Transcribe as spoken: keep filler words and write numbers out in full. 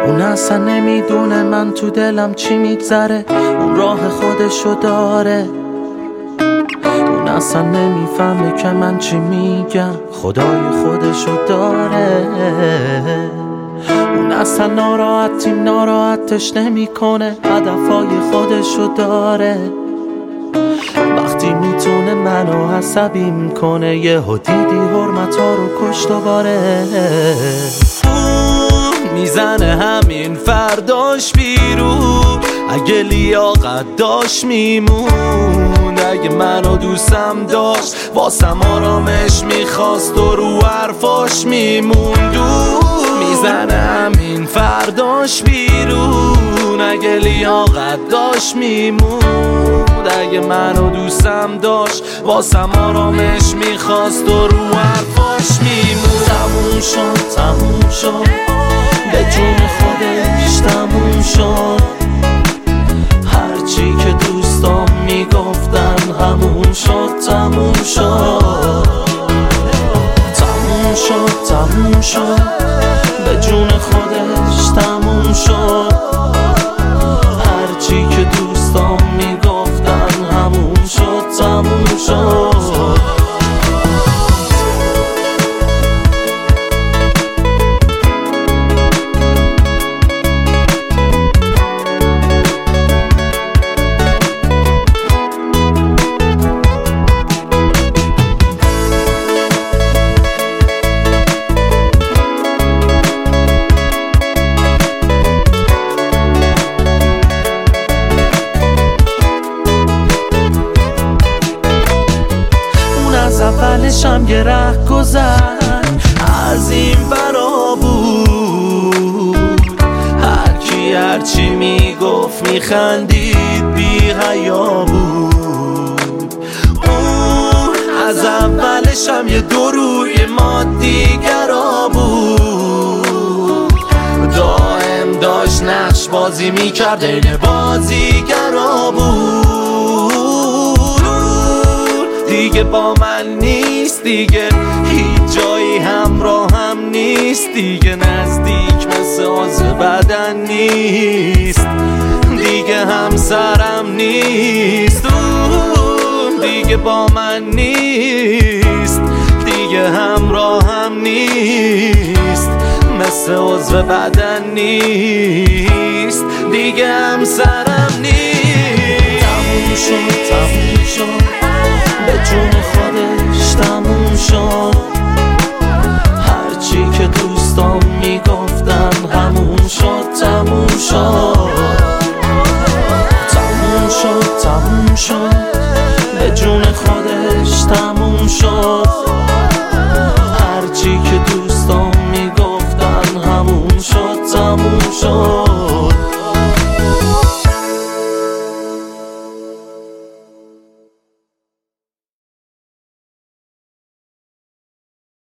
اون اصلا نمیدونه من تو دلم چی میگذره، اون راه خودشو داره. اون اصلا نمیفهمه که من چی میگم، خدای خودشو داره. اون اصلا ناراحتیم ناراحتش نمیکنه، هدفهای خودشو داره. وقتی میتونه منو عصبی میکنه، یه دیدی حرمتا رو کشت و باره. میزنه همین فرداش بیرون، اگه لیاقت داشت میمون. اگه منو دوستم داشت واسم آرامش میخواست و رو حرفاش میموند. میزنه همین فرداش بیرون، اگه لیاقت داشت میمون. اگه منو دوستم داشت واسم آرامش میخواست و رو حرفاش میمون. تموم شد تموم شد به جون خودش تموم شد، هرچی که دوستام میگفتن همون شد تموم شد. تموم شد تموم شد به جون خودش تموم شد، هرچی که دوستام میگفتن همون شد تموم شد. اولشم یه ره گذر از این برا بود، هرکی هرچی میگفت میخندید بی حیا بود. اون از اولشم یه دو روی مادیگرا بود، دائم داشت نقش بازی میکرد این بازیگرا بود. دیگه با من نیست، دیگه هیچ جایی همراه هم نیست، دیگه نزدیک مثل عضو بدن نیست، دیگه همسرم نیست. دیگه با من نیست، دیگه همراه هم نیست، مثل عضو بدن نیست، دیگه همسرم نیست. تموم شد تموم شد به جون خودش تموم شد، هرچی که دوستام میگفتن همون شد تموم شد. تموم شد تموم شد به جون خودش تموم شد،